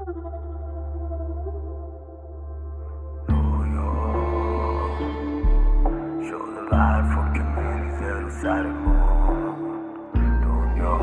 شده به حرفا که میریزه رو سر ما دنیا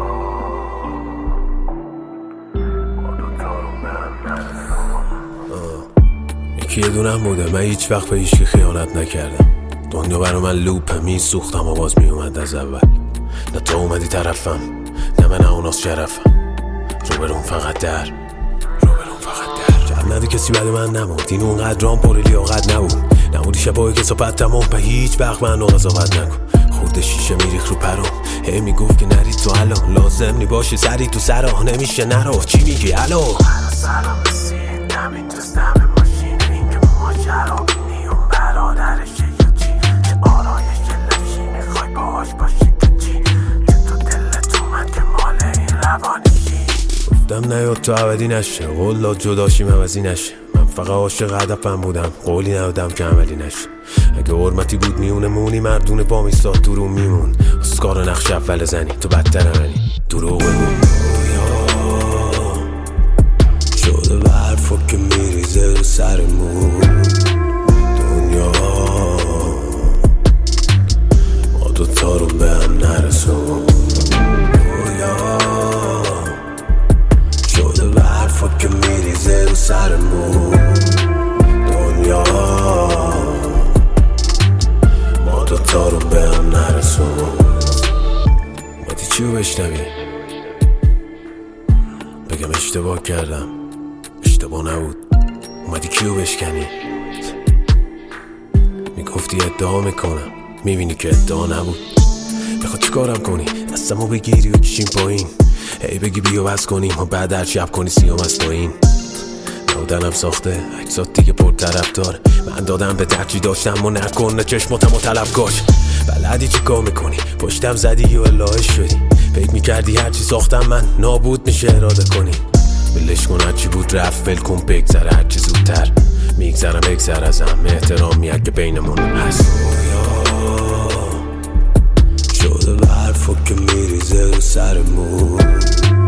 ما دوتا رو به هم نرسون. یکی یه دونم بوده، من هیچ وقت به هیچکی خیانت نکردم. دنیا برا من لوپه، میسوختم و باز میومد از اول. نه تو اومدی طرفم، نه من اوناس شرفم. روبرون فقط در جب ندی کسی بعد من نمود. این اونقدر رام پر لیاقت نبود. نمودی شبایی که صحبت تمام به هیچ وقت من قضاوت نکن. خورده شیشه میریخ رو پرام، هی میگفت که نرید تو الان، لازم نی باشی سری تو سرا، نمیشه نرو. چی میگی الو؟ سلام رسید دمین دوستم ماشین، این که ماجرا بینیم برادرشه یا چی؟ چه آرایش لشی میخوای باهاش باشی که چی؟ که تو دلت اومد که مال این روانیشی. گفتم نیاد تو عبدی نشه، قول داد جداشیم عوضی نشه. من فقط عاشق هدفم بودم، قولی ندادم که عملی نشه. اگه حرمتی بود میونه مونی، مردونه با میستاد تو رو میمون. اسکار نقش اول زنی تو بدتر منی، دروغ بگو. شده به حرفا که میریزه رو سرمون دنیا ما دوتا رو به هم نرسون. شده به حرفا که میریزه رو سرمون دنیا ما دوتا رو به هم نرسون. اومدی چی رو بشنوی؟ بگم اشتباه کردم، اشتباه نبود. اومدی کیو بشکنی؟ میگفتی ادعا میکنم، میبینی که ادعا نبود. میخواد چیکارم کنی؟ دستمو بگیری و کشیم پایین، هی بگی بیو بس کنیم و بعد هر شب کنی سیام از پایین. نودنم ساخته اجزات دیگه پر طرف داره. من دادم به درچی داشتم و نکنه چشماتم و طلب کاش. بلدی چی کار میکنی؟ پشتم زدی و الهش شدی. فکر میکردی هرچی ساختم من نابود میشه اراده کنی. بلش کن هرچی بود رفت، ول کن بگذره هرچی زودتر. میگذرم بگذر ازم، احترامیه که بینمون هست. شده به حرفا که میریزه رو سرمون